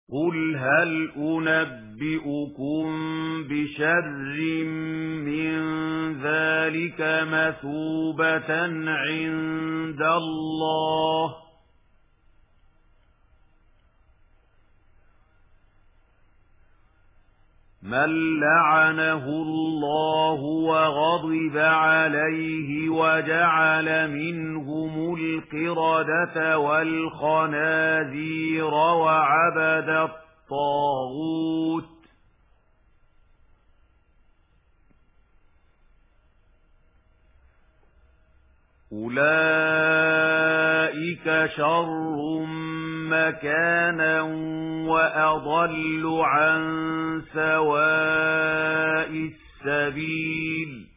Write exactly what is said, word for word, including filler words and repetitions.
قُلْ هَلْ أُنَبِّئُكُم بِشَرٍّ مِّن ذَلِكَ مَثُوبَةً عِندَ اللَّهِ مَن لَّعَنَهُ اللَّهُ وَغَضِبَ عَلَيْهِ وَجَعَلَ مِنْهُمُ الْقِرَدَةَ وَالْخَنَازِيرَ وَعَبَدَ الطَّاغُوتَ أُولَئِكَ شَرٌّ مَكَانًا وَأَضَلُّ عَن سَوَاءِ السَّبِيلِ